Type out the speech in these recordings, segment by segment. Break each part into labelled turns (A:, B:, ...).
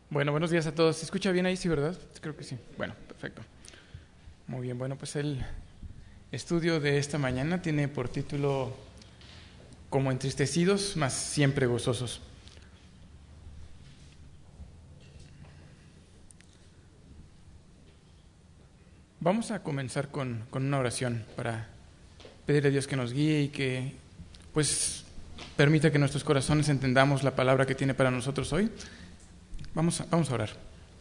A: Bueno, buenos días a todos. ¿Se escucha bien ahí, sí, verdad? Creo que sí. Bueno, perfecto. Muy bien, bueno, pues el estudio de esta mañana tiene por título Como entristecidos, mas siempre gozosos. Vamos a comenzar con una oración para pedirle a Dios que nos guíe y que pues permita que nuestros corazones entendamos la palabra que tiene para nosotros hoy. Vamos a orar.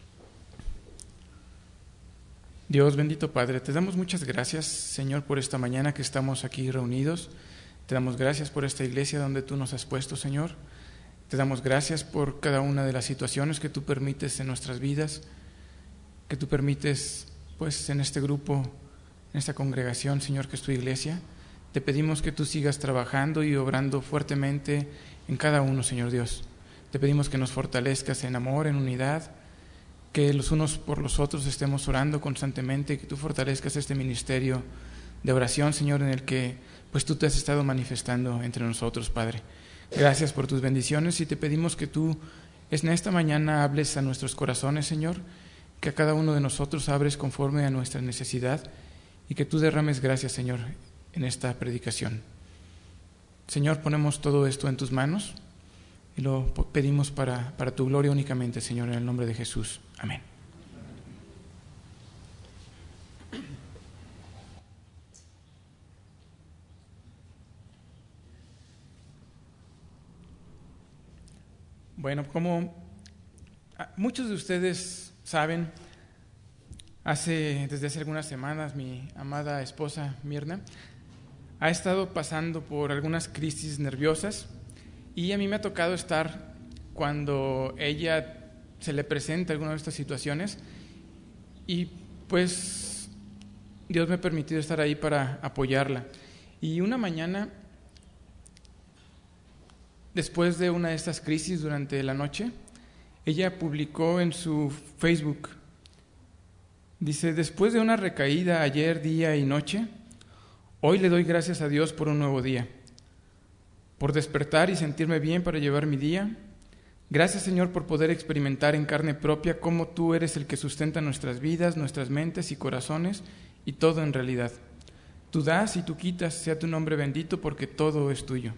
A: Dios, bendito Padre, te damos muchas gracias, Señor, por esta mañana que estamos aquí reunidos. Te damos gracias por esta iglesia donde tú nos has puesto, Señor. Te damos gracias por cada una de las situaciones que tú permites en nuestras vidas, que tú permites, pues, en este grupo, en esta congregación, Señor, que es tu iglesia. Te pedimos que tú sigas trabajando y obrando fuertemente en cada uno, Señor Dios. Te pedimos que nos fortalezcas en amor, en unidad, que los unos por los otros estemos orando constantemente, que tú fortalezcas este ministerio de oración, Señor, en el que pues tú te has estado manifestando entre nosotros, Padre. Gracias por tus bendiciones y te pedimos que tú en esta mañana hables a nuestros corazones, Señor, que a cada uno de nosotros abres conforme a nuestra necesidad y que tú derrames gracias, Señor, en esta predicación. Señor, ponemos todo esto en tus manos y lo pedimos para tu gloria únicamente, Señor, en el nombre de Jesús. Amén. Bueno, como muchos de ustedes saben, desde hace algunas semanas mi amada esposa Mirna ha estado pasando por algunas crisis nerviosas y a mí me ha tocado estar cuando ella se le presenta alguna de estas situaciones y pues Dios me ha permitido estar ahí para apoyarla. Y una mañana, después de una de estas crisis durante la noche, ella publicó en su Facebook, dice: después de una recaída ayer, día y noche, hoy le doy gracias a Dios por un nuevo día, por despertar y sentirme bien para llevar mi día. Gracias, Señor, por poder experimentar en carne propia cómo tú eres el que sustenta nuestras vidas, nuestras mentes y corazones y todo en realidad. Tú das y tú quitas, sea tu nombre bendito, porque todo es tuyo.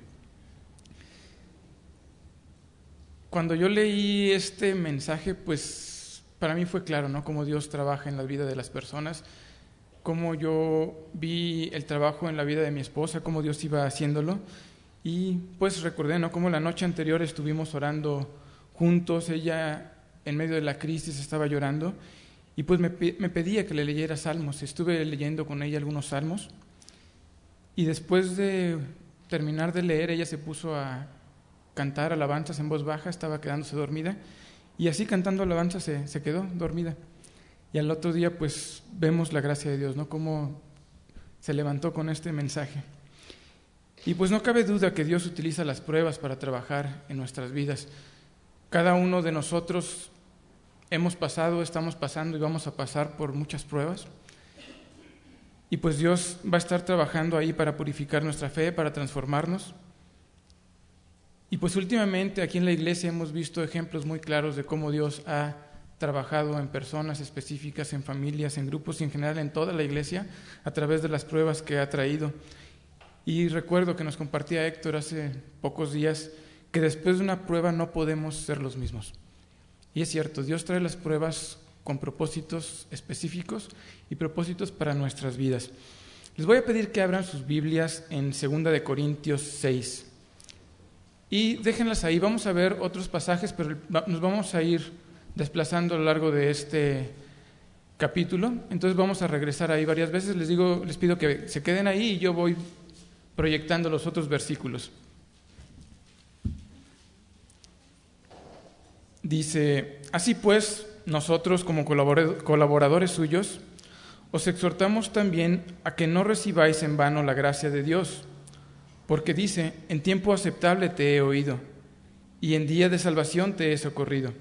A: Cuando yo leí este mensaje, pues para mí fue claro, ¿no? Cómo Dios trabaja en la vida de las personas, cómo yo vi el trabajo en la vida de mi esposa, cómo Dios iba haciéndolo. Y pues recordé, ¿no?, cómo la noche anterior estuvimos orando juntos. Ella en medio de la crisis estaba llorando y pues me pedía que le leyera salmos. Estuve leyendo con ella algunos salmos y después de terminar de leer, ella se puso a cantar alabanzas en voz baja, estaba quedándose dormida y así cantando alabanzas se quedó dormida. Y al otro día pues vemos la gracia de Dios, ¿no?, cómo se levantó con este mensaje. Y pues no cabe duda que Dios utiliza las pruebas para trabajar en nuestras vidas. Cada uno de nosotros hemos pasado, estamos pasando y vamos a pasar por muchas pruebas. Y pues Dios va a estar trabajando ahí para purificar nuestra fe, para transformarnos. Y pues últimamente aquí en la iglesia hemos visto ejemplos muy claros de cómo Dios ha trabajado en personas específicas, en familias, en grupos y en general en toda la iglesia a través de las pruebas que ha traído. Y recuerdo que nos compartía Héctor hace pocos días que después de una prueba no podemos ser los mismos. Y es cierto, Dios trae las pruebas con propósitos específicos y propósitos para nuestras vidas. Les voy a pedir que abran sus Biblias en 2 de Corintios 6. Y déjenlas ahí, vamos a ver otros pasajes, pero nos vamos a ir desplazando a lo largo de este capítulo. Entonces vamos a regresar ahí varias veces. Les pido que se queden ahí y yo voy proyectando los otros versículos. Dice: así pues, nosotros como colaboradores suyos, os exhortamos también a que no recibáis en vano la gracia de Dios, porque dice: en tiempo aceptable te he oído, y en día de salvación te he socorrido.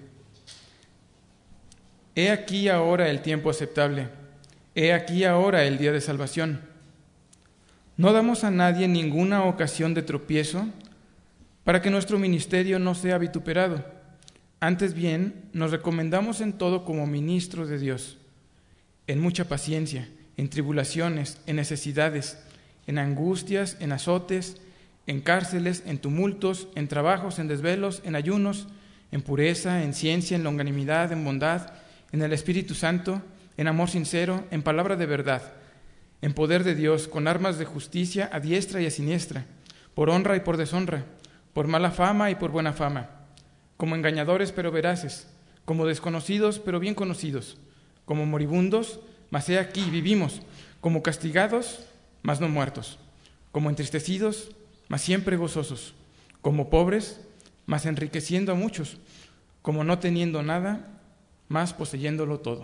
A: He aquí ahora el tiempo aceptable, he aquí ahora el día de salvación. No damos a nadie ninguna ocasión de tropiezo para que nuestro ministerio no sea vituperado, Antes bien, nos recomendamos en todo como ministros de Dios, en mucha paciencia, en tribulaciones, en necesidades, en angustias, en azotes, en cárceles, en tumultos, en trabajos, en desvelos, en ayunos, en pureza, en ciencia, en longanimidad, en bondad, en el Espíritu Santo, en amor sincero, en palabra de verdad, en poder de Dios, con armas de justicia a diestra y a siniestra, por honra y por deshonra, por mala fama y por buena fama, como engañadores pero veraces, como desconocidos pero bien conocidos, como moribundos, mas he aquí vivimos, como castigados, mas no muertos, como entristecidos, mas siempre gozosos, como pobres, mas enriqueciendo a muchos, como no teniendo nada, mas poseyéndolo todo.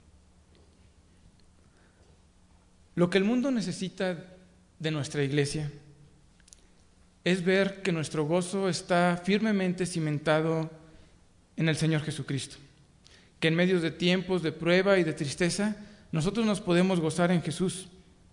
A: Lo que el mundo necesita de nuestra iglesia es ver que nuestro gozo está firmemente cimentado en el Señor Jesucristo, que en medio de tiempos de prueba y de tristeza, nosotros nos podemos gozar en Jesús.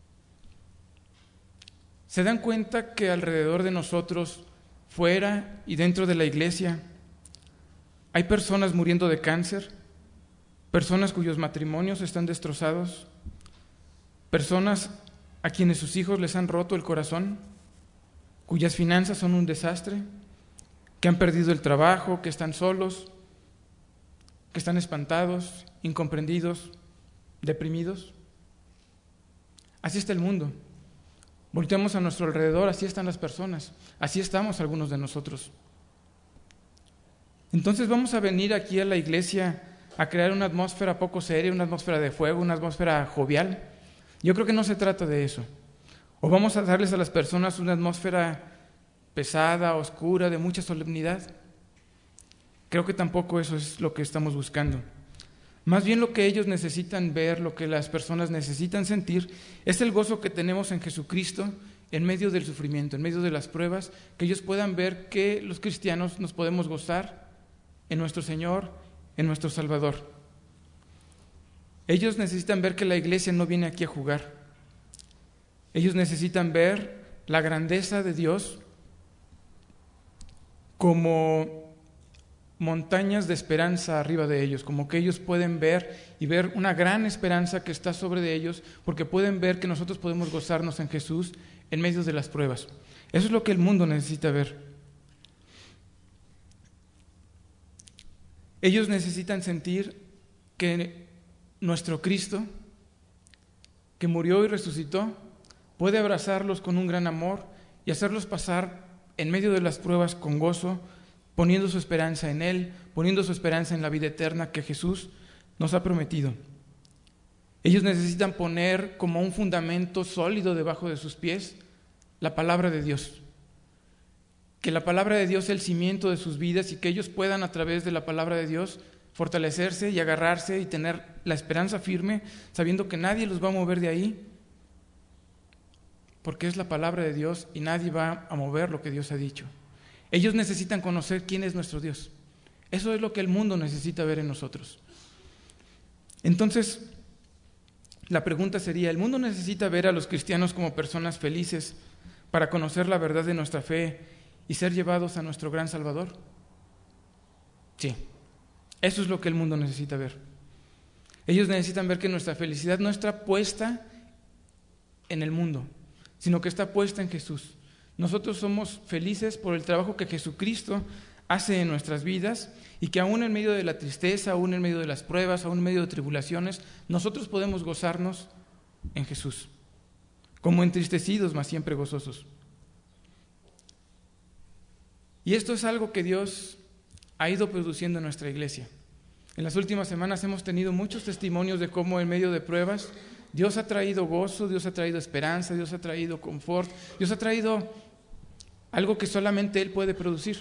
A: ¿Se dan cuenta que alrededor de nosotros, fuera y dentro de la iglesia, hay personas muriendo de cáncer, personas cuyos matrimonios están destrozados, personas a quienes sus hijos les han roto el corazón, cuyas finanzas son un desastre, que han perdido el trabajo, que están solos, que están espantados, incomprendidos, deprimidos? Así está el mundo. Volteamos a nuestro alrededor, así están las personas, así estamos algunos de nosotros. Entonces vamos a venir aquí a la iglesia a crear una atmósfera poco seria, una atmósfera de fuego, una atmósfera jovial. Yo creo que no se trata de eso. O vamos a darles a las personas una atmósfera pesada, oscura, de mucha solemnidad. Creo que tampoco eso es lo que estamos buscando. Más bien lo que ellos necesitan ver, lo que las personas necesitan sentir, es el gozo que tenemos en Jesucristo en medio del sufrimiento, en medio de las pruebas, que ellos puedan ver que los cristianos nos podemos gozar en nuestro Señor, en nuestro Salvador. Ellos necesitan ver que la iglesia no viene aquí a jugar. Ellos necesitan ver la grandeza de Dios como montañas de esperanza arriba de ellos, como que ellos pueden ver y ver una gran esperanza que está sobre de ellos, porque pueden ver que nosotros podemos gozarnos en Jesús en medio de las pruebas. Eso es lo que el mundo necesita ver. Ellos necesitan sentir que nuestro Cristo, que murió y resucitó, puede abrazarlos con un gran amor y hacerlos pasar en medio de las pruebas con gozo, poniendo su esperanza en Él, poniendo su esperanza en la vida eterna que Jesús nos ha prometido. Ellos necesitan poner como un fundamento sólido debajo de sus pies la palabra de Dios. Que la palabra de Dios sea el cimiento de sus vidas y que ellos puedan a través de la palabra de Dios fortalecerse y agarrarse y tener la esperanza firme, sabiendo que nadie los va a mover de ahí, porque es la palabra de Dios y nadie va a mover lo que Dios ha dicho. Ellos necesitan conocer quién es nuestro Dios. Eso es lo que el mundo necesita ver en nosotros. Entonces, la pregunta sería, ¿el mundo necesita ver a los cristianos como personas felices para conocer la verdad de nuestra fe y ser llevados a nuestro gran Salvador? Sí, eso es lo que el mundo necesita ver. Ellos necesitan ver que nuestra felicidad no está puesta en el mundo, sino que está puesta en Jesús. Nosotros somos felices por el trabajo que Jesucristo hace en nuestras vidas y que aún en medio de la tristeza, aún en medio de las pruebas, aún en medio de tribulaciones, nosotros podemos gozarnos en Jesús, como entristecidos, mas siempre gozosos. Y esto es algo que Dios ha ido produciendo en nuestra iglesia. En las últimas semanas hemos tenido muchos testimonios de cómo en medio de pruebas Dios ha traído gozo, Dios ha traído esperanza, Dios ha traído confort, Dios ha traído algo que solamente Él puede producir.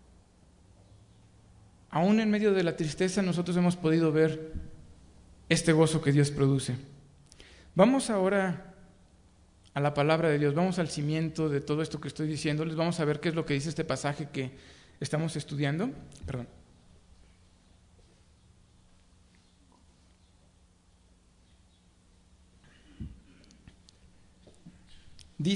A: Aún en medio de la tristeza nosotros hemos podido ver este gozo que Dios produce. Vamos ahora a la palabra de Dios, vamos al cimiento de todo esto que estoy diciéndoles, vamos a ver qué es lo que dice este pasaje que estamos estudiando.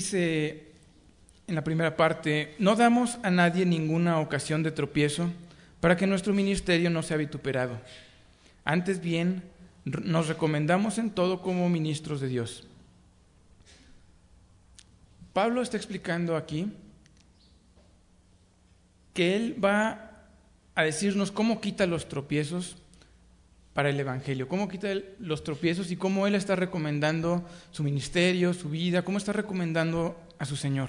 A: Dice en la primera parte, no damos a nadie ninguna ocasión de tropiezo para que nuestro ministerio no sea vituperado. Antes bien, nos recomendamos en todo como ministros de Dios. Pablo está explicando aquí que él va a decirnos cómo quita los tropiezos para el Evangelio, cómo quita los tropiezos y cómo él está recomendando su ministerio, su vida, cómo está recomendando a su Señor.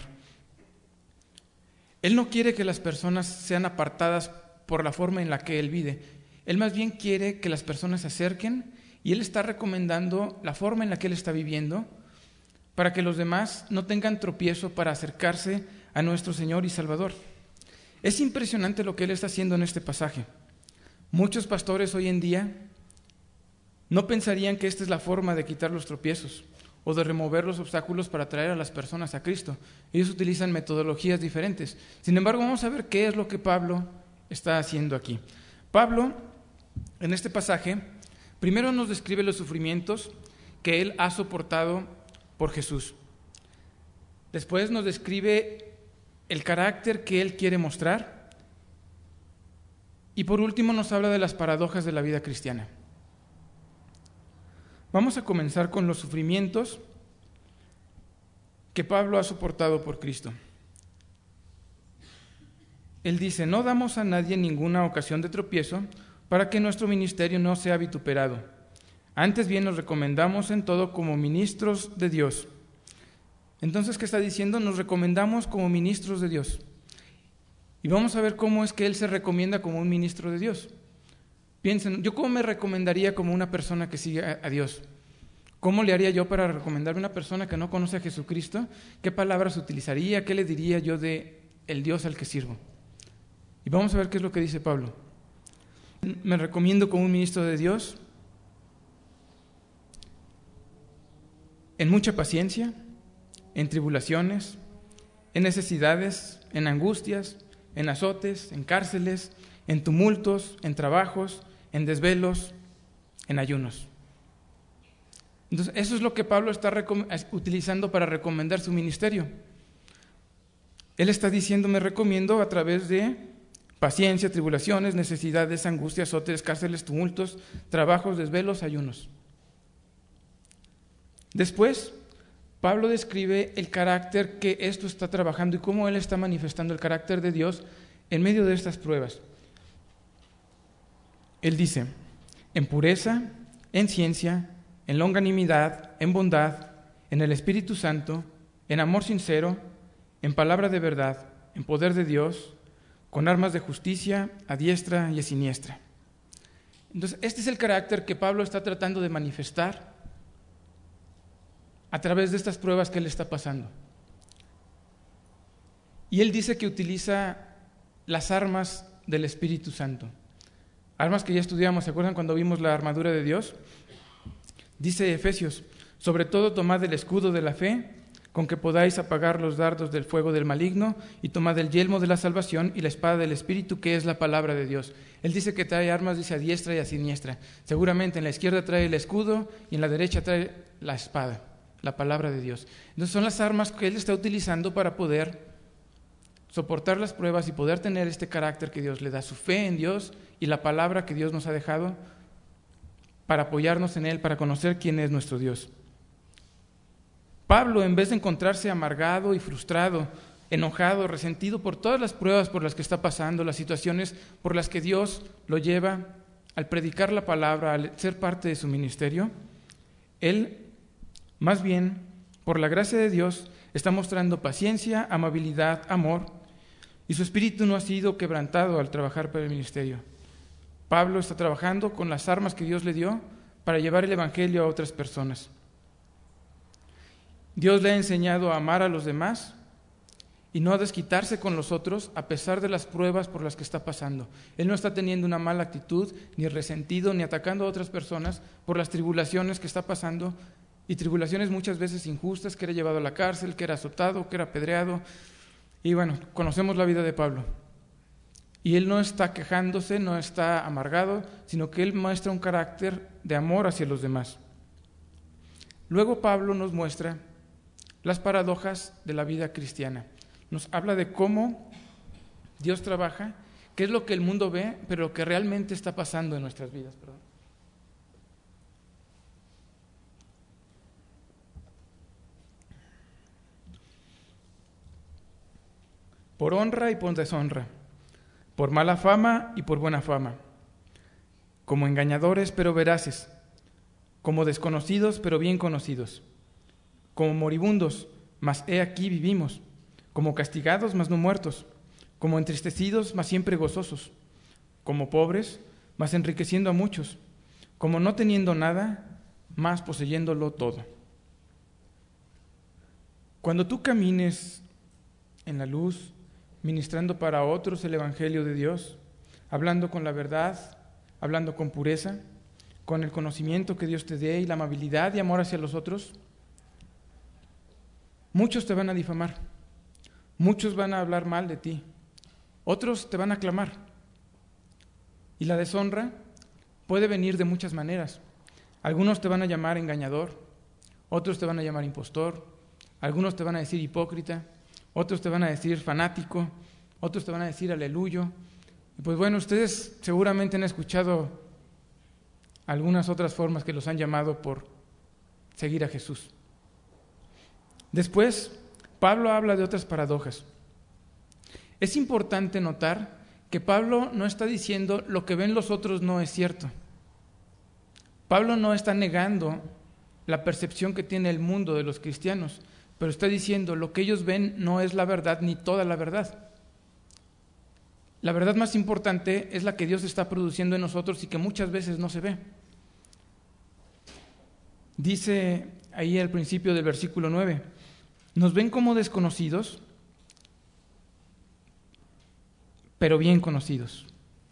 A: Él no quiere que las personas sean apartadas por la forma en la que él vive. Él más bien quiere que las personas se acerquen y él está recomendando la forma en la que él está viviendo para que los demás no tengan tropiezo para acercarse a nuestro Señor y Salvador. Es impresionante lo que él está haciendo en este pasaje. Muchos pastores hoy en día no pensarían que esta es la forma de quitar los tropiezos o de remover los obstáculos para traer a las personas a Cristo. Ellos utilizan metodologías diferentes. Sin embargo, vamos a ver qué es lo que Pablo está haciendo aquí. Pablo, en este pasaje, primero nos describe los sufrimientos que él ha soportado por Jesús. Después nos describe el carácter que él quiere mostrar. Y por último nos habla de las paradojas de la vida cristiana. Vamos a comenzar con los sufrimientos que Pablo ha soportado por Cristo. Él dice: no damos a nadie ninguna ocasión de tropiezo para que nuestro ministerio no sea vituperado. Antes bien nos recomendamos en todo como ministros de Dios. Entonces, ¿qué está diciendo? Nos recomendamos como ministros de Dios. Y vamos a ver cómo es que él se recomienda como un ministro de Dios. Piensen, ¿yo cómo me recomendaría como una persona que sigue a Dios? ¿Cómo le haría yo para recomendarme a una persona que no conoce a Jesucristo? ¿Qué palabras utilizaría? ¿Qué le diría yo de el Dios al que sirvo? Y vamos a ver qué es lo que dice Pablo. Me recomiendo como un ministro de Dios en mucha paciencia, en tribulaciones, en necesidades, en angustias, en azotes, en cárceles, en tumultos, en trabajos, en desvelos, en ayunos. Entonces, eso es lo que Pablo está utilizando para recomendar su ministerio. Él está diciendo: me recomiendo a través de paciencia, tribulaciones, necesidades, angustias, azotes, cárceles, tumultos, trabajos, desvelos, ayunos. Después, Pablo describe el carácter que esto está trabajando y cómo él está manifestando el carácter de Dios en medio de estas pruebas. Él dice: en pureza, en ciencia, en longanimidad, en bondad, en el Espíritu Santo, en amor sincero, en palabra de verdad, en poder de Dios, con armas de justicia, a diestra y a siniestra. Entonces, este es el carácter que Pablo está tratando de manifestar a través de estas pruebas que él está pasando. Y él dice que utiliza las armas del Espíritu Santo. Armas que ya estudiamos, ¿se acuerdan cuando vimos la armadura de Dios? Dice Efesios: sobre todo tomad el escudo de la fe, con que podáis apagar los dardos del fuego del maligno, y tomad el yelmo de la salvación y la espada del Espíritu, que es la palabra de Dios. Él dice que trae armas, dice, a diestra y a siniestra. Seguramente en la izquierda trae el escudo y en la derecha trae la espada, la palabra de Dios. Entonces son las armas que él está utilizando para poder soportar las pruebas y poder tener este carácter que Dios le da, su fe en Dios y la palabra que Dios nos ha dejado para apoyarnos en él, para conocer quién es nuestro Dios. Pablo, en vez de encontrarse amargado y frustrado, enojado, resentido por todas las pruebas por las que está pasando, las situaciones por las que Dios lo lleva al predicar la palabra, al ser parte de su ministerio, él, más bien, por la gracia de Dios, está mostrando paciencia, amabilidad, amor, y su espíritu no ha sido quebrantado al trabajar para el ministerio. Pablo está trabajando con las armas que Dios le dio para llevar el evangelio a otras personas. Dios le ha enseñado a amar a los demás y no a desquitarse con los otros a pesar de las pruebas por las que está pasando. Él no está teniendo una mala actitud, ni resentido, ni atacando a otras personas por las tribulaciones que está pasando, y tribulaciones muchas veces injustas, que era llevado a la cárcel, que era azotado, que era apedreado. Y bueno, conocemos la vida de Pablo. Y él no está quejándose, no está amargado, sino que él muestra un carácter de amor hacia los demás. Luego Pablo nos muestra las paradojas de la vida cristiana. Nos habla de cómo Dios trabaja ¿Qué es lo que el mundo ve, pero lo que realmente está pasando en nuestras vidas? Perdón. Por honra y por deshonra, por mala fama y por buena fama, como engañadores pero veraces, como desconocidos pero bien conocidos, como moribundos, mas he aquí vivimos, como castigados mas no muertos, como entristecidos mas siempre gozosos, como pobres mas enriqueciendo a muchos, como no teniendo nada, mas poseyéndolo todo. Cuando tú camines en la luz, ministrando para otros el Evangelio de Dios, hablando con la verdad, hablando con pureza, con el conocimiento que Dios te dé y la amabilidad y amor hacia los otros, muchos te van a difamar, muchos van a hablar mal de ti, otros te van a aclamar. Y la deshonra puede venir de muchas maneras. Algunos te van a llamar engañador, otros te van a llamar impostor, algunos te van a decir hipócrita, otros te van a decir fanático, otros te van a decir aleluyo. Y pues bueno, ustedes seguramente han escuchado algunas otras formas que los han llamado por seguir a Jesús. Después, Pablo habla de otras paradojas. Es importante notar que Pablo no está diciendo lo que ven los otros no es cierto. Pablo no está negando la percepción que tiene el mundo de los cristianos, pero está diciendo lo que ellos ven no es la verdad ni toda la verdad. La verdad más importante es la que Dios está produciendo en nosotros y que muchas veces no se ve. Dice ahí al principio del versículo 9, nos ven como desconocidos, pero bien conocidos.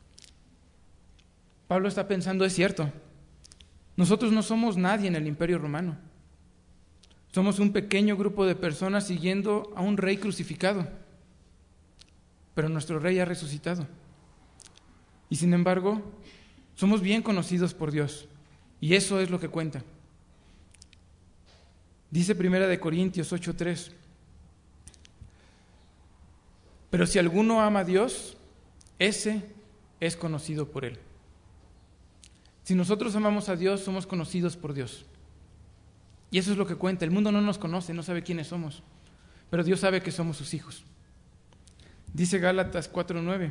A: Pablo está pensando, es cierto, nosotros no somos nadie en el Imperio Romano. Somos un pequeño grupo de personas siguiendo a un rey crucificado, pero nuestro rey ha resucitado. Y sin embargo, somos bien conocidos por Dios, y eso es lo que cuenta. Dice 1 Corintios 8:3, pero si alguno ama a Dios, ese es conocido por Él. Si nosotros amamos a Dios, somos conocidos por Dios. Y eso es lo que cuenta. El mundo no nos conoce, no sabe quiénes somos, pero Dios sabe que somos sus hijos. Dice Gálatas 4:9,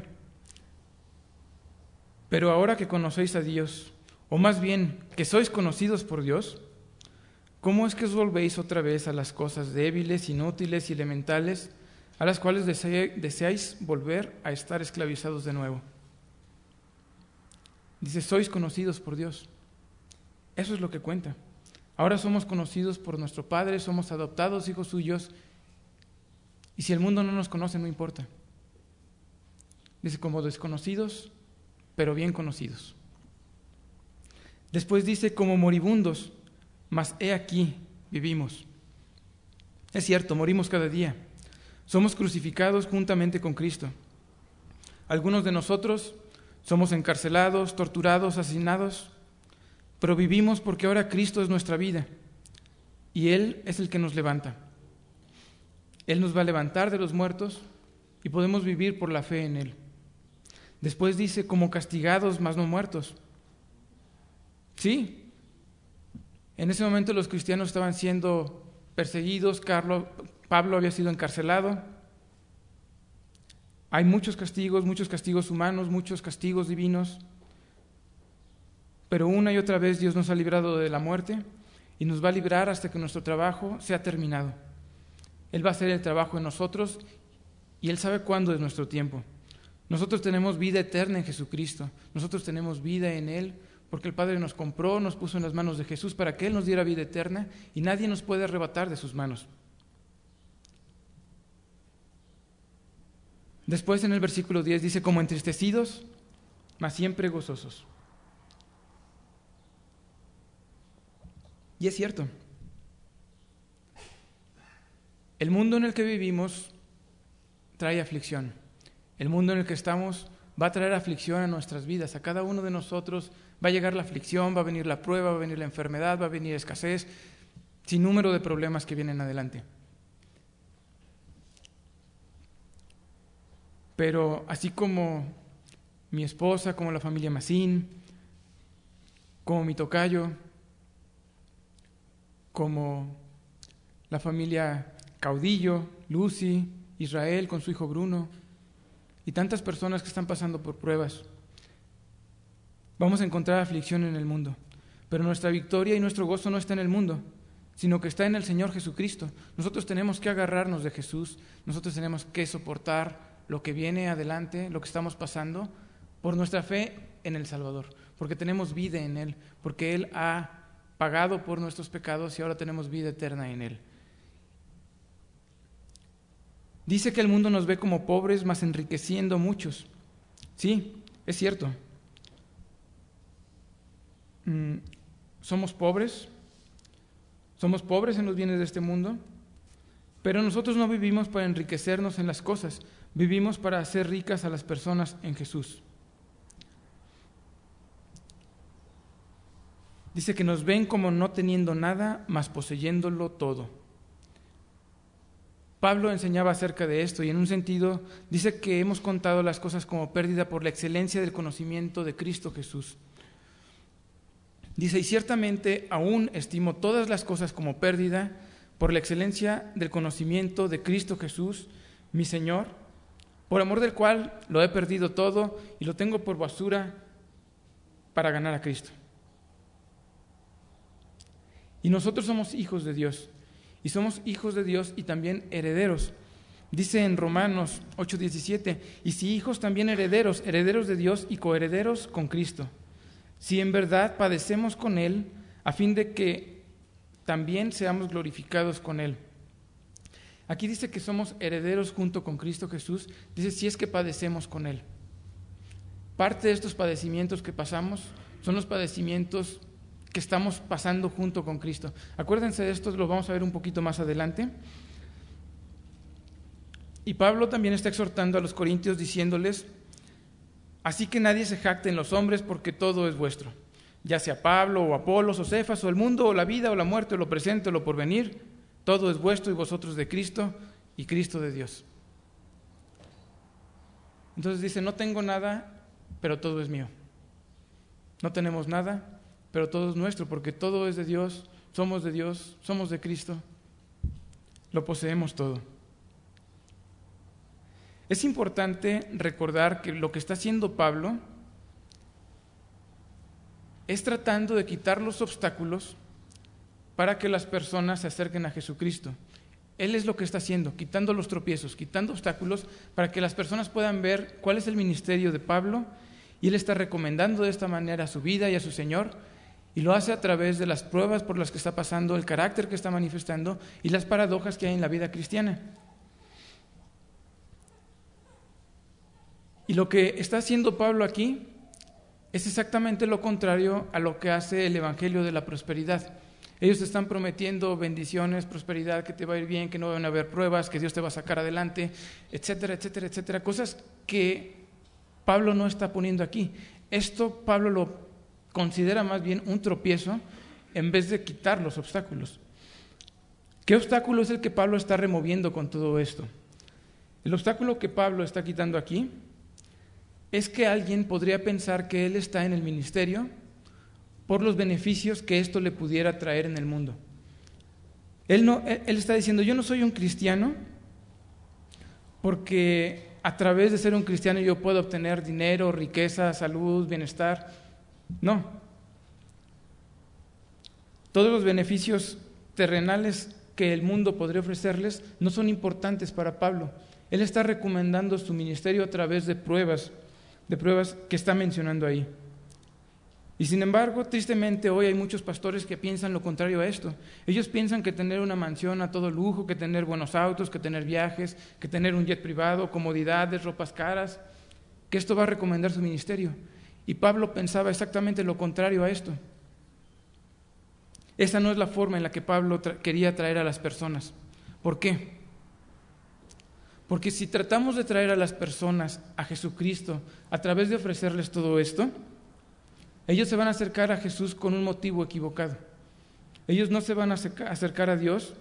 A: pero ahora que conocéis a Dios, o más bien que sois conocidos por Dios, ¿cómo es que os volvéis otra vez a las cosas débiles, inútiles y elementales, a las cuales deseáis volver a estar esclavizados de nuevo? Dice, sois conocidos por Dios. Eso es lo que cuenta. Ahora somos conocidos por nuestro Padre, somos adoptados hijos suyos, y si el mundo no nos conoce, no importa. Dice, como desconocidos, pero bien conocidos. Después dice, como moribundos, mas he aquí, vivimos. Es cierto, morimos cada día. Somos crucificados juntamente con Cristo. Algunos de nosotros somos encarcelados, torturados, asesinados, pero vivimos porque ahora Cristo es nuestra vida y Él es el que nos levanta. Él nos va a levantar de los muertos y podemos vivir por la fe en Él. Después dice, como castigados, mas no muertos. Sí, en ese momento los cristianos estaban siendo perseguidos, Pablo había sido encarcelado. Hay muchos castigos humanos, muchos castigos divinos, pero una y otra vez Dios nos ha librado de la muerte y nos va a librar hasta que nuestro trabajo sea terminado. Él va a hacer el trabajo en nosotros y Él sabe cuándo es nuestro tiempo. Nosotros tenemos vida eterna en Jesucristo, nosotros tenemos vida en Él, porque el Padre nos compró, nos puso en las manos de Jesús para que Él nos diera vida eterna y nadie nos puede arrebatar de sus manos. Después en el versículo 10 dice, como entristecidos, mas siempre gozosos. Y es cierto, el mundo en el que vivimos trae aflicción. El mundo en el que estamos va a traer aflicción a nuestras vidas. A cada uno de nosotros va a llegar la aflicción, va a venir la prueba, va a venir la enfermedad, va a venir escasez, sin número de problemas que vienen adelante. Pero así como mi esposa, como la familia Macín, como mi tocayo, como la familia Caudillo, Lucy, Israel con su hijo Bruno y tantas personas que están pasando por pruebas. Vamos a encontrar aflicción en el mundo, pero nuestra victoria y nuestro gozo no está en el mundo, sino que está en el Señor Jesucristo. Nosotros tenemos que agarrarnos de Jesús, nosotros tenemos que soportar lo que viene adelante, lo que estamos pasando, por nuestra fe en el Salvador, porque tenemos vida en Él, porque Él ha pagado por nuestros pecados y ahora tenemos vida eterna en Él. Dice que el mundo nos ve como pobres, mas enriqueciendo a muchos. Sí, es cierto. Somos pobres en los bienes de este mundo, pero nosotros no vivimos para enriquecernos en las cosas, vivimos para hacer ricas a las personas en Jesús. Dice que nos ven como no teniendo nada, mas poseyéndolo todo. Pablo enseñaba acerca de esto y en un sentido dice que hemos contado las cosas como pérdida por la excelencia del conocimiento de Cristo Jesús. Dice, y ciertamente aún estimo todas las cosas como pérdida por la excelencia del conocimiento de Cristo Jesús, mi Señor, por amor del cual lo he perdido todo y lo tengo por basura para ganar a Cristo. Y nosotros somos hijos de Dios, y somos hijos de Dios y también herederos. Dice en Romanos 8:17, y si hijos también herederos, herederos de Dios y coherederos con Cristo. Si en verdad padecemos con Él, a fin de que también seamos glorificados con Él. Aquí dice que somos herederos junto con Cristo Jesús, dice si es que padecemos con Él. Parte de estos padecimientos que pasamos son los padecimientos que estamos pasando junto con Cristo. Acuérdense de esto, lo vamos a ver un poquito más adelante. Y Pablo también está exhortando a los corintios diciéndoles, así que nadie se jacte en los hombres porque todo es vuestro, ya sea Pablo o Apolos o Cefas o el mundo o la vida o la muerte o lo presente o lo porvenir, todo es vuestro y vosotros de Cristo y Cristo de Dios. Entonces dice, no tengo nada, pero todo es mío. No tenemos nada, pero todo es nuestro, porque todo es de Dios, somos de Cristo, lo poseemos todo. Es importante recordar que lo que está haciendo Pablo es tratando de quitar los obstáculos para que las personas se acerquen a Jesucristo. Él es lo que está haciendo, quitando los tropiezos, quitando obstáculos para que las personas puedan ver cuál es el ministerio de Pablo, y él está recomendando de esta manera a su vida y a su Señor, y lo hace a través de las pruebas por las que está pasando, el carácter que está manifestando y las paradojas que hay en la vida cristiana. Y lo que está haciendo Pablo aquí es exactamente lo contrario a lo que hace el Evangelio de la prosperidad. Ellos te están prometiendo bendiciones, prosperidad, que te va a ir bien, que no van a haber pruebas, que Dios te va a sacar adelante, etcétera, etcétera, etcétera. Cosas que Pablo no está poniendo aquí. Esto Pablo lo considera más bien un tropiezo en vez de quitar los obstáculos. ¿Qué obstáculo es el que Pablo está removiendo con todo esto? El obstáculo que Pablo está quitando aquí es que alguien podría pensar que él está en el ministerio por los beneficios que esto le pudiera traer en el mundo. Él está diciendo, yo no soy un cristiano porque a través de ser un cristiano yo puedo obtener dinero, riqueza, salud, bienestar. No. Todos los beneficios terrenales que el mundo podría ofrecerles no son importantes para Pablo. Él está recomendando su ministerio a través de pruebas que está mencionando ahí. Y sin embargo, tristemente hoy hay muchos pastores que piensan lo contrario a esto. Ellos piensan que tener una mansión a todo lujo, que tener buenos autos, que tener viajes, que tener un jet privado, comodidades, ropas caras, que esto va a recomendar su ministerio. Y Pablo pensaba exactamente lo contrario a esto. Esa no es la forma en la que Pablo quería atraer a las personas. ¿Por qué? Porque si tratamos de traer a las personas a Jesucristo a través de ofrecerles todo esto, ellos se van a acercar a Jesús con un motivo equivocado. Ellos no se van a acercar a Dios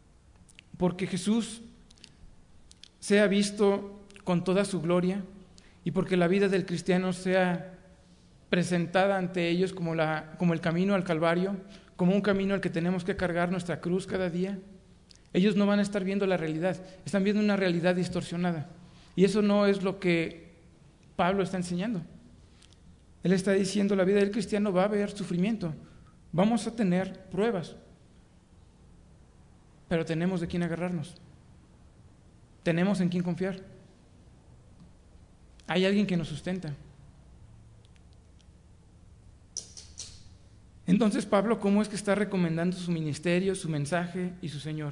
A: porque Jesús sea visto con toda su gloria y porque la vida del cristiano sea presentada ante ellos como el camino al Calvario, como un camino al que tenemos que cargar nuestra cruz cada día, ellos no van a estar viendo la realidad, están viendo una realidad distorsionada. Y eso no es lo que Pablo está enseñando. Él está diciendo, la vida del cristiano va a haber sufrimiento, vamos a tener pruebas, pero tenemos de quién agarrarnos, tenemos en quién confiar. Hay alguien que nos sustenta. Entonces Pablo, ¿cómo es que está recomendando su ministerio, su mensaje y su Señor?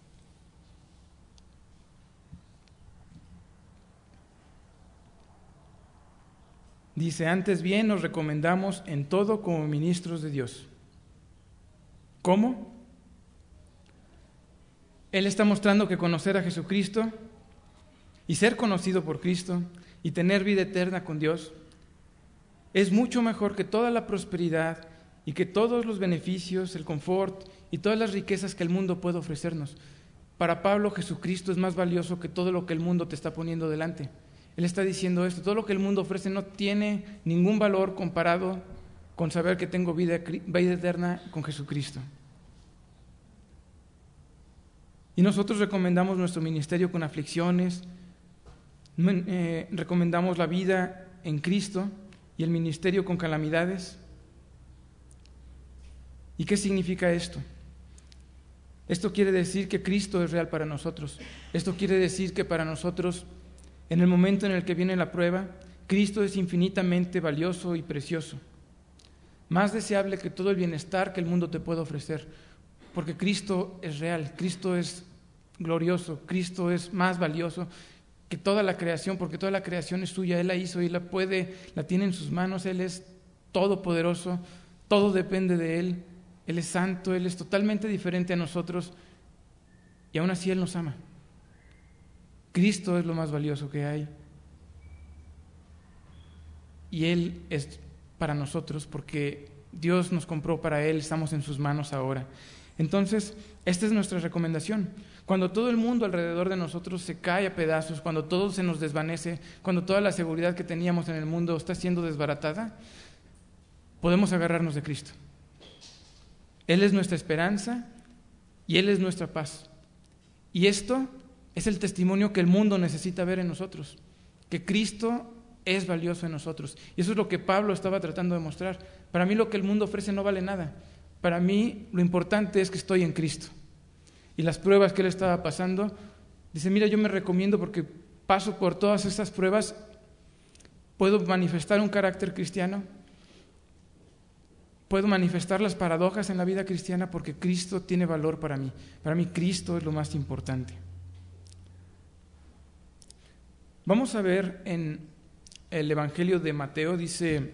A: Dice, antes bien nos recomendamos en todo como ministros de Dios. ¿Cómo? Él está mostrando que conocer a Jesucristo y ser conocido por Cristo y tener vida eterna con Dios es mucho mejor que toda la prosperidad y que todos los beneficios, el confort y todas las riquezas que el mundo puede ofrecernos. Para Pablo, Jesucristo es más valioso que todo lo que el mundo te está poniendo delante. Él está diciendo esto, todo lo que el mundo ofrece no tiene ningún valor comparado con saber que tengo vida eterna con Jesucristo. Y nosotros recomendamos nuestro ministerio con aflicciones, recomendamos la vida en Cristo y el ministerio con calamidades. ¿Y qué significa esto? Esto quiere decir que Cristo es real para nosotros. Esto quiere decir que para nosotros, en el momento en el que viene la prueba, Cristo es infinitamente valioso y precioso, más deseable que todo el bienestar que el mundo te puede ofrecer, porque Cristo es real, Cristo es glorioso, Cristo es más valioso que toda la creación, porque toda la creación es suya, Él la hizo y la tiene en sus manos, Él es todopoderoso, todo depende de Él, Él es santo, Él es totalmente diferente a nosotros y aún así Él nos ama. Cristo es lo más valioso que hay y Él es para nosotros porque Dios nos compró para Él, estamos en sus manos ahora. Entonces, esta es nuestra recomendación. Cuando todo el mundo alrededor de nosotros se cae a pedazos, cuando todo se nos desvanece, cuando toda la seguridad que teníamos en el mundo está siendo desbaratada, podemos agarrarnos de Cristo. Él es nuestra esperanza y Él es nuestra paz. Y esto es el testimonio que el mundo necesita ver en nosotros, que Cristo es valioso en nosotros. Y eso es lo que Pablo estaba tratando de mostrar. Para mí lo que el mundo ofrece no vale nada. Para mí lo importante es que estoy en Cristo. Y las pruebas que él estaba pasando, dice, mira, yo me recomiendo porque paso por todas estas pruebas, puedo manifestar un carácter cristiano, puedo manifestar las paradojas en la vida cristiana porque Cristo tiene valor para mí. Para mí Cristo es lo más importante. Vamos a ver en el Evangelio de Mateo, dice,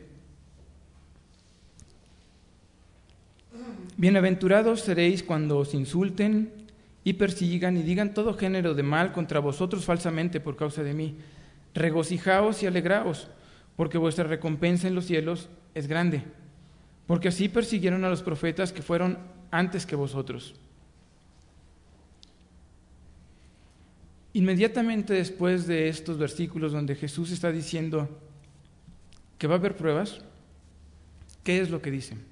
A: bienaventurados seréis cuando os insulten y persigan y digan todo género de mal contra vosotros falsamente por causa de mí. Regocijaos y alegraos, porque vuestra recompensa en los cielos es grande, porque así persiguieron a los profetas que fueron antes que vosotros. Inmediatamente después de estos versículos donde Jesús está diciendo que va a haber pruebas, ¿qué es lo que dice?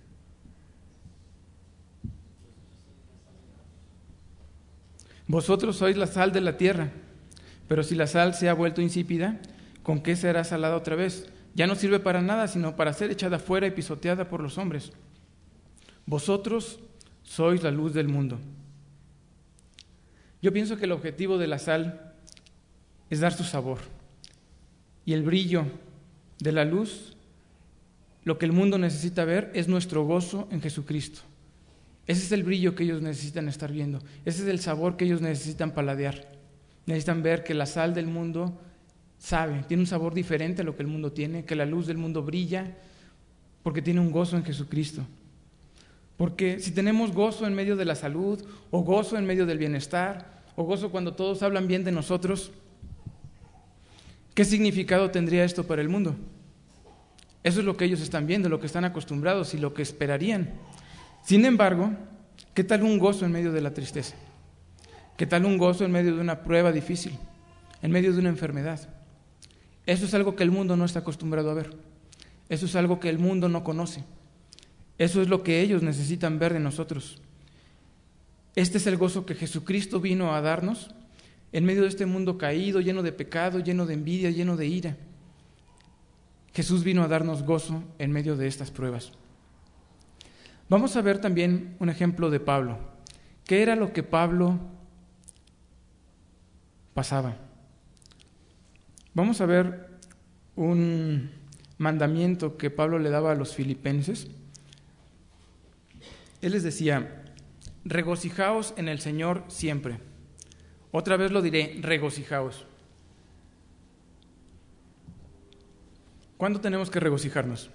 A: Vosotros sois la sal de la tierra, pero si la sal se ha vuelto insípida, ¿con qué será salada otra vez? Ya no sirve para nada, sino para ser echada fuera y pisoteada por los hombres. Vosotros sois la luz del mundo. Yo pienso que el objetivo de la sal es dar su sabor. Y el brillo de la luz, lo que el mundo necesita ver, es nuestro gozo en Jesucristo. Ese es el brillo que ellos necesitan estar viendo. Ese es el sabor que ellos necesitan paladear. Necesitan ver que la sal del mundo tiene un sabor diferente a lo que el mundo tiene, que la luz del mundo brilla porque tiene un gozo en Jesucristo. Porque si tenemos gozo en medio de la salud, o gozo en medio del bienestar, o gozo cuando todos hablan bien de nosotros, ¿qué significado tendría esto para el mundo? Eso es lo que ellos están viendo, lo que están acostumbrados y lo que esperarían. Sin embargo, ¿qué tal un gozo en medio de la tristeza? ¿Qué tal un gozo en medio de una prueba difícil? En medio de una enfermedad. Eso es algo que el mundo no está acostumbrado a ver. Eso es algo que el mundo no conoce. Eso es lo que ellos necesitan ver de nosotros. Este es el gozo que Jesucristo vino a darnos en medio de este mundo caído, lleno de pecado, lleno de envidia, lleno de ira. Jesús vino a darnos gozo en medio de estas pruebas. Vamos a ver también un ejemplo de Pablo. ¿Qué era lo que Pablo pasaba? Vamos a ver un mandamiento que Pablo le daba a los filipenses. Él les decía: regocijaos en el Señor siempre. Otra vez lo diré, regocijaos. ¿Cuándo tenemos que regocijarnos?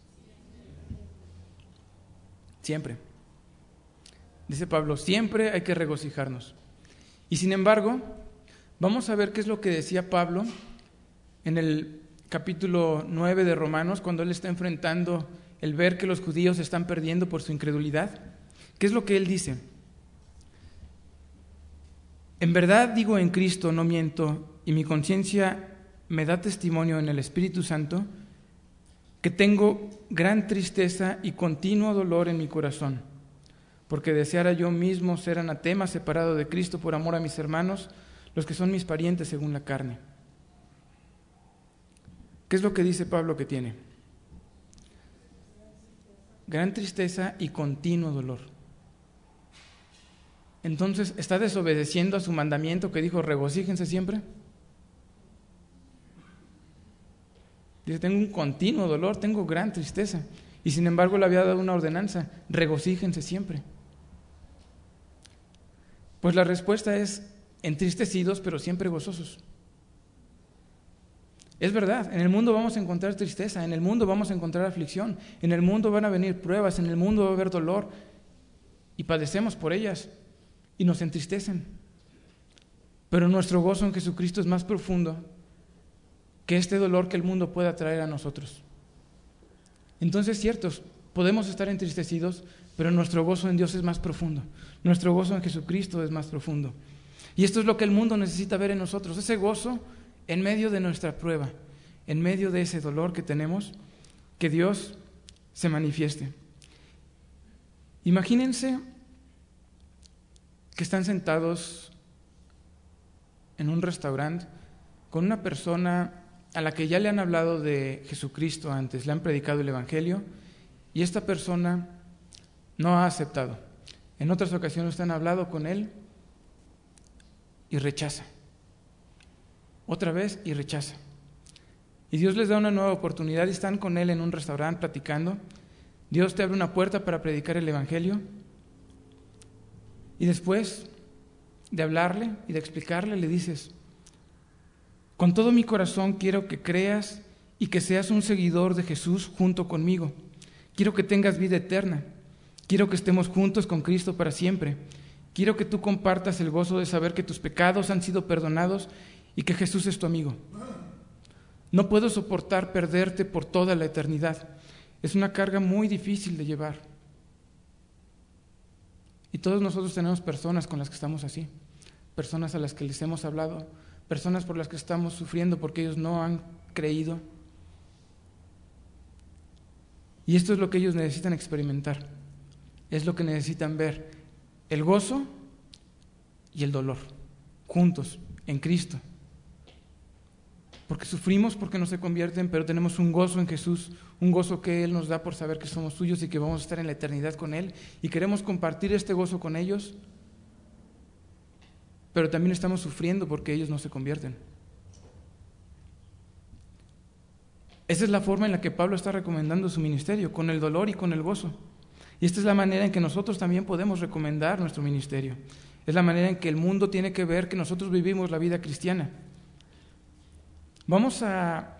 A: Siempre. Dice Pablo, siempre hay que regocijarnos. Y sin embargo, vamos a ver qué es lo que decía Pablo en el capítulo 9 de Romanos, cuando él está enfrentando el ver que los judíos se están perdiendo por su incredulidad. ¿Qué es lo que él dice? En verdad digo en Cristo, no miento, y mi conciencia me da testimonio en el Espíritu Santo, que tengo gran tristeza y continuo dolor en mi corazón, porque deseara yo mismo ser anatema, separado de Cristo por amor a mis hermanos, los que son mis parientes según la carne. ¿Qué es lo que dice Pablo que tiene? Gran tristeza y continuo dolor. Entonces, ¿está desobedeciendo a su mandamiento que dijo, regocíjense siempre? Dice, tengo un continuo dolor, tengo gran tristeza. Y sin embargo le había dado una ordenanza, regocíjense siempre. Pues la respuesta es, entristecidos, pero siempre gozosos. Es verdad, en el mundo vamos a encontrar tristeza, en el mundo vamos a encontrar aflicción, en el mundo van a venir pruebas, en el mundo va a haber dolor, y padecemos por ellas, y nos entristecen. Pero nuestro gozo en Jesucristo es más profundo que este dolor que el mundo pueda traer a nosotros. Entonces, ciertos, podemos estar entristecidos, pero nuestro gozo en Dios es más profundo. Nuestro gozo en Jesucristo es más profundo. Y esto es lo que el mundo necesita ver en nosotros, ese gozo en medio de nuestra prueba, en medio de ese dolor que tenemos, que Dios se manifieste. Imagínense que están sentados en un restaurante con una persona a la que ya le han hablado de Jesucristo antes, le han predicado el Evangelio, y esta persona no ha aceptado. En otras ocasiones usted han hablado con él y rechaza. Otra vez y rechaza. Y Dios les da una nueva oportunidad y están con él en un restaurante platicando. Dios te abre una puerta para predicar el Evangelio. Y después de hablarle y de explicarle, le dices, con todo mi corazón quiero que creas y que seas un seguidor de Jesús junto conmigo. Quiero que tengas vida eterna. Quiero que estemos juntos con Cristo para siempre. Quiero que tú compartas el gozo de saber que tus pecados han sido perdonados y que Jesús es tu amigo. No puedo soportar perderte por toda la eternidad. Es una carga muy difícil de llevar. Y todos nosotros tenemos personas con las que estamos así, personas a las que les hemos hablado, personas por las que estamos sufriendo porque ellos no han creído. Y esto es lo que ellos necesitan experimentar, es lo que necesitan ver, el gozo y el dolor, juntos, en Cristo. Porque sufrimos porque no se convierten, pero tenemos un gozo en Jesús, un gozo que Él nos da por saber que somos suyos y que vamos a estar en la eternidad con Él, y queremos compartir este gozo con ellos, pero también estamos sufriendo porque ellos no se convierten. Esa es la forma en la que Pablo está recomendando su ministerio, con el dolor y con el gozo. Y esta es la manera en que nosotros también podemos recomendar nuestro ministerio. Es la manera en que el mundo tiene que ver que nosotros vivimos la vida cristiana. Vamos a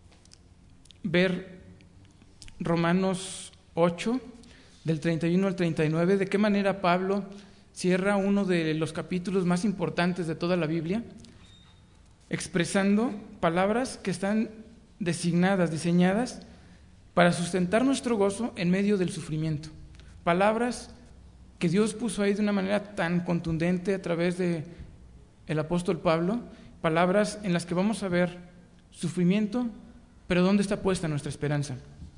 A: ver Romanos 8, del 31 al 39, de qué manera Pablo cierra uno de los capítulos más importantes de toda la Biblia, expresando palabras que están designadas, diseñadas para sustentar nuestro gozo en medio del sufrimiento. Palabras que Dios puso ahí de una manera tan contundente a través de el apóstol Pablo, palabras en las que vamos a ver sufrimiento, pero ¿dónde está puesta nuestra esperanza?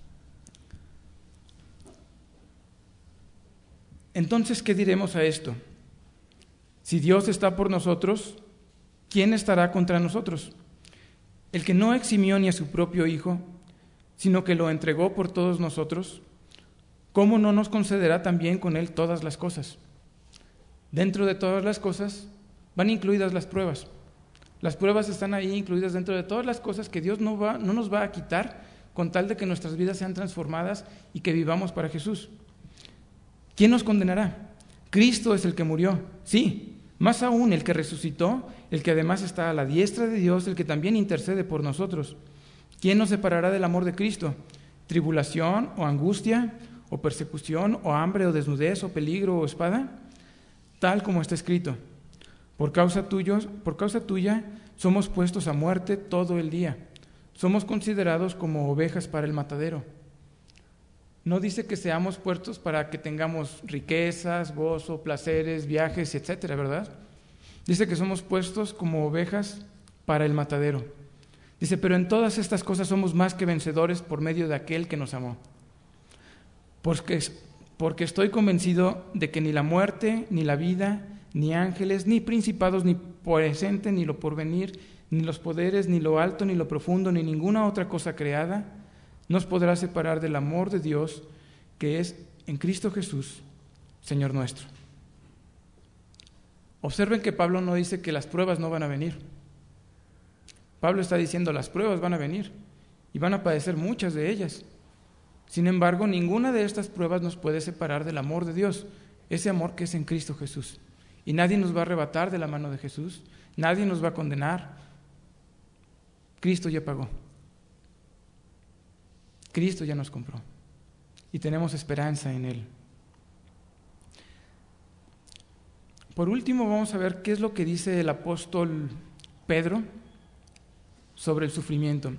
A: Entonces, ¿qué diremos a esto? Si Dios está por nosotros, ¿quién estará contra nosotros? El que no eximió ni a su propio Hijo, sino que lo entregó por todos nosotros, ¿cómo no nos concederá también con Él todas las cosas? Dentro de todas las cosas van incluidas las pruebas. Las pruebas están ahí incluidas dentro de todas las cosas que Dios no nos va a quitar con tal de que nuestras vidas sean transformadas y que vivamos para Jesús. ¿Quién nos condenará? Cristo es el que murió, sí, más aún el que resucitó, el que además está a la diestra de Dios, el que también intercede por nosotros. ¿Quién nos separará del amor de Cristo? ¿Tribulación o angustia o persecución o hambre o desnudez o peligro o espada? Tal como está escrito, por causa tuya somos puestos a muerte todo el día. Somos considerados como ovejas para el matadero. No dice que seamos puestos para que tengamos riquezas, gozo, placeres, viajes, etcétera, ¿verdad? Dice que somos puestos como ovejas para el matadero. Dice, pero en todas estas cosas somos más que vencedores por medio de aquel que nos amó. Porque estoy convencido de que ni la muerte, ni la vida, ni ángeles, ni principados, ni presente, ni lo porvenir, ni los poderes, ni lo alto, ni lo profundo, ni ninguna otra cosa creada nos podrá separar del amor de Dios que es en Cristo Jesús, Señor nuestro. Observen que Pablo no dice que las pruebas no van a venir. Pablo está diciendo las pruebas van a venir y van a padecer muchas de ellas. Sin embargo, ninguna de estas pruebas nos puede separar del amor de Dios, ese amor que es en Cristo Jesús. Y nadie nos va a arrebatar de la mano de Jesús, nadie nos va a condenar. Cristo ya pagó. Cristo ya nos compró y tenemos esperanza en Él. Por último, vamos a ver qué es lo que dice el apóstol Pedro sobre el sufrimiento.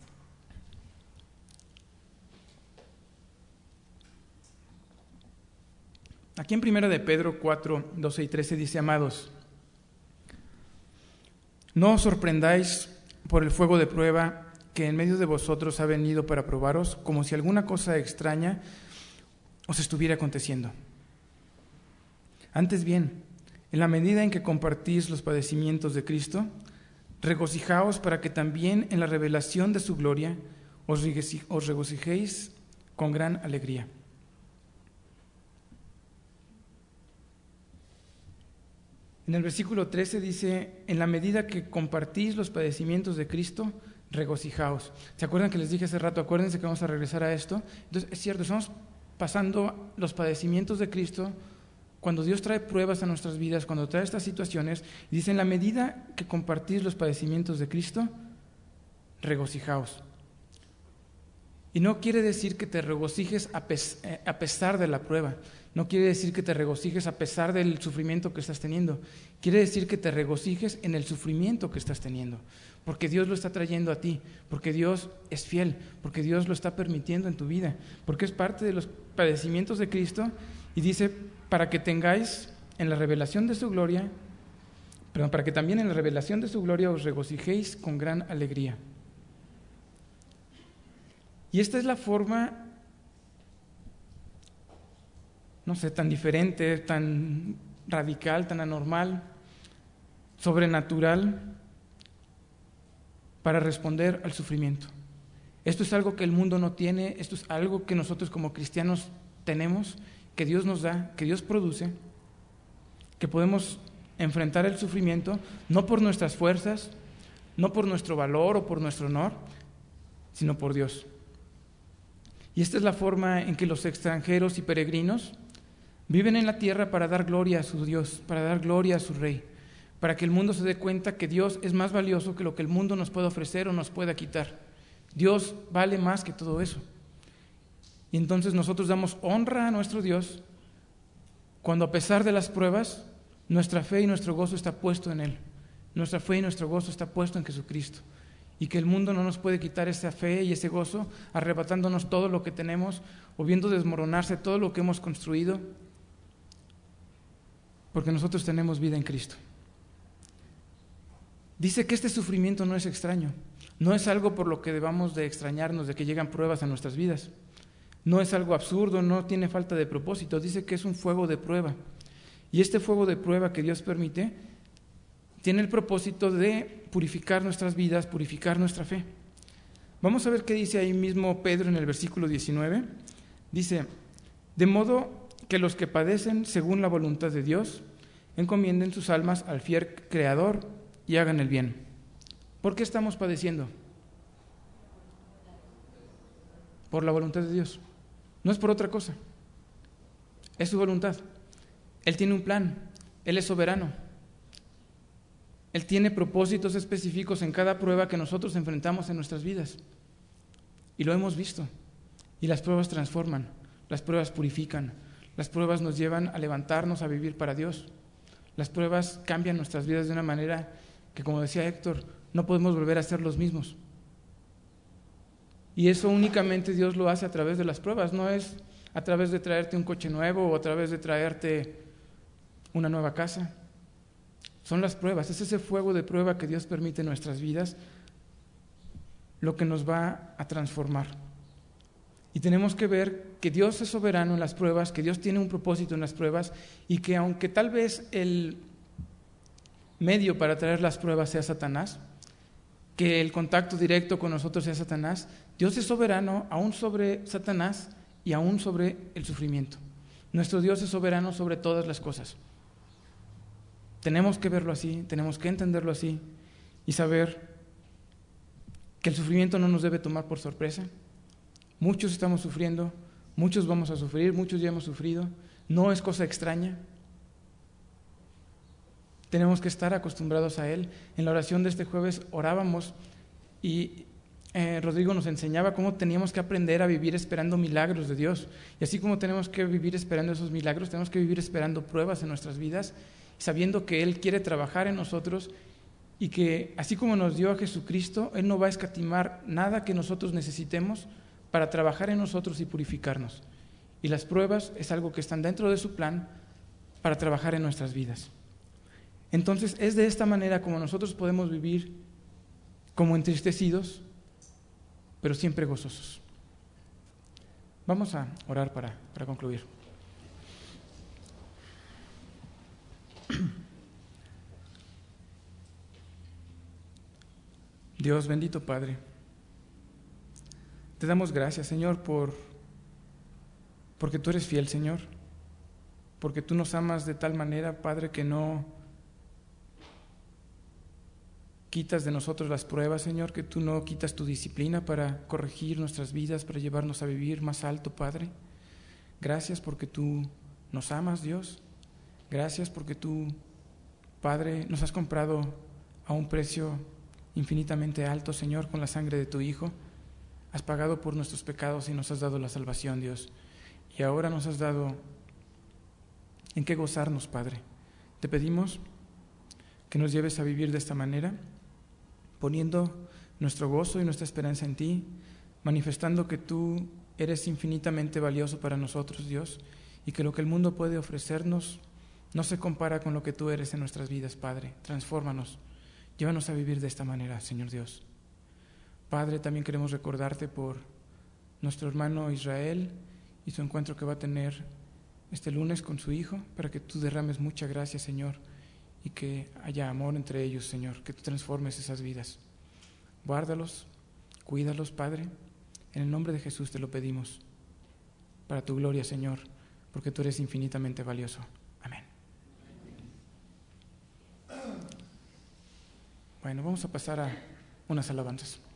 A: Aquí en 1 de Pedro 4, 12 y 13 dice: amados, no os sorprendáis por el fuego de prueba que en medio de vosotros ha venido para probaros, como si alguna cosa extraña os estuviera aconteciendo. Antes bien, en la medida en que compartís los padecimientos de Cristo, regocijaos para que también en la revelación de su gloria os regocijéis con gran alegría. En el versículo 13 dice: en la medida que compartís los padecimientos de Cristo, regocijaos. ¿Se acuerdan que les dije hace rato? Acuérdense que vamos a regresar a esto. Entonces, es cierto, estamos pasando los padecimientos de Cristo cuando Dios trae pruebas a nuestras vidas, cuando trae estas situaciones. Y dice, en la medida que compartís los padecimientos de Cristo, regocijaos. Y no quiere decir que te regocijes a pesar de la prueba. No quiere decir que te regocijes a pesar del sufrimiento que estás teniendo. Quiere decir que te regocijes en el sufrimiento que estás teniendo. Porque Dios lo está trayendo a ti. Porque Dios es fiel. Porque Dios lo está permitiendo en tu vida. Porque es parte de los padecimientos de Cristo. Y dice, para que tengáis en la revelación de su gloria, para que también en la revelación de su gloria os regocijéis con gran alegría. Y esta es la forma, no sé, tan diferente, tan radical, tan anormal, sobrenatural, para responder al sufrimiento. Esto es algo que el mundo no tiene, esto es algo que nosotros como cristianos tenemos, que Dios nos da, que Dios produce, que podemos enfrentar el sufrimiento, no por nuestras fuerzas, no por nuestro valor o por nuestro honor, sino por Dios. Y esta es la forma en que los extranjeros y peregrinos viven en la tierra para dar gloria a su Dios, para dar gloria a su Rey, para que el mundo se dé cuenta que Dios es más valioso que lo que el mundo nos pueda ofrecer o nos pueda quitar. Dios vale más que todo eso. Y entonces nosotros damos honra a nuestro Dios cuando, a pesar de las pruebas, nuestra fe y nuestro gozo está puesto en Él. Nuestra fe y nuestro gozo está puesto en Jesucristo. Y que el mundo no nos puede quitar esa fe y ese gozo, arrebatándonos todo lo que tenemos o viendo desmoronarse todo lo que hemos construido, porque nosotros tenemos vida en Cristo. Dice que este sufrimiento no es extraño, no es algo por lo que debamos de extrañarnos de que llegan pruebas a nuestras vidas. No es algo absurdo, no tiene falta de propósito. Dice que es un fuego de prueba. Y este fuego de prueba que Dios permite tiene el propósito de purificar nuestras vidas, purificar nuestra fe. Vamos a ver qué dice ahí mismo Pedro en el versículo 19. Dice, de modo que los que padecen según la voluntad de Dios, encomienden sus almas al fiel Creador y hagan el bien. ¿Por qué estamos padeciendo? Por la voluntad de Dios. No es por otra cosa. Es su voluntad. Él tiene un plan. Él es soberano. Él tiene propósitos específicos en cada prueba que nosotros enfrentamos en nuestras vidas. Y lo hemos visto. Y las pruebas transforman, las pruebas purifican, las pruebas nos llevan a levantarnos, a vivir para Dios. Las pruebas cambian nuestras vidas de una manera que, como decía Héctor, no podemos volver a ser los mismos. Y eso únicamente Dios lo hace a través de las pruebas, no es a través de traerte un coche nuevo o a través de traerte una nueva casa. Son las pruebas, es ese fuego de prueba que Dios permite en nuestras vidas lo que nos va a transformar. Y tenemos que ver que Dios es soberano en las pruebas, que Dios tiene un propósito en las pruebas y que aunque tal vez el medio para traer las pruebas sea Satanás, que el contacto directo con nosotros sea Satanás, Dios es soberano aún sobre Satanás y aún sobre el sufrimiento. Nuestro Dios es soberano sobre todas las cosas. Tenemos que verlo así, tenemos que entenderlo así y saber que el sufrimiento no nos debe tomar por sorpresa. Muchos estamos sufriendo, muchos vamos a sufrir, muchos ya hemos sufrido. No es cosa extraña. Tenemos que estar acostumbrados a Él. En la oración de este jueves orábamos y Rodrigo nos enseñaba cómo teníamos que aprender a vivir esperando milagros de Dios. Y así como tenemos que vivir esperando esos milagros, tenemos que vivir esperando pruebas en nuestras vidas, sabiendo que Él quiere trabajar en nosotros y que así como nos dio a Jesucristo, Él no va a escatimar nada que nosotros necesitemos para trabajar en nosotros y purificarnos. Y las pruebas es algo que están dentro de su plan para trabajar en nuestras vidas. Entonces es de esta manera como nosotros podemos vivir como entristecidos, pero siempre gozosos. Vamos a orar para concluir. Dios bendito Padre, te damos gracias, Señor, porque tú eres fiel, Señor, porque tú nos amas de tal manera, Padre, que no quitas de nosotros las pruebas, Señor, que tú no quitas tu disciplina para corregir nuestras vidas, para llevarnos a vivir más alto, Padre. Gracias porque tú nos amas, Dios. Gracias porque tú, Padre, nos has comprado a un precio infinitamente alto, Señor, con la sangre de tu Hijo. Has pagado por nuestros pecados y nos has dado la salvación, Dios. Y ahora nos has dado en qué gozarnos, Padre. Te pedimos que nos lleves a vivir de esta manera, poniendo nuestro gozo y nuestra esperanza en ti, manifestando que tú eres infinitamente valioso para nosotros, Dios, y que lo que el mundo puede ofrecernos no se compara con lo que tú eres en nuestras vidas, Padre. Transfórmanos, llévanos a vivir de esta manera, Señor Dios. Padre, también queremos recordarte por nuestro hermano Israel y su encuentro que va a tener este lunes con su hijo, para que tú derrames mucha gracia, Señor, y que haya amor entre ellos, Señor, que tú transformes esas vidas. Guárdalos, cuídalos, Padre. En el nombre de Jesús te lo pedimos, para tu gloria, Señor, porque tú eres infinitamente valioso. Amén. Bueno, vamos a pasar a unas alabanzas.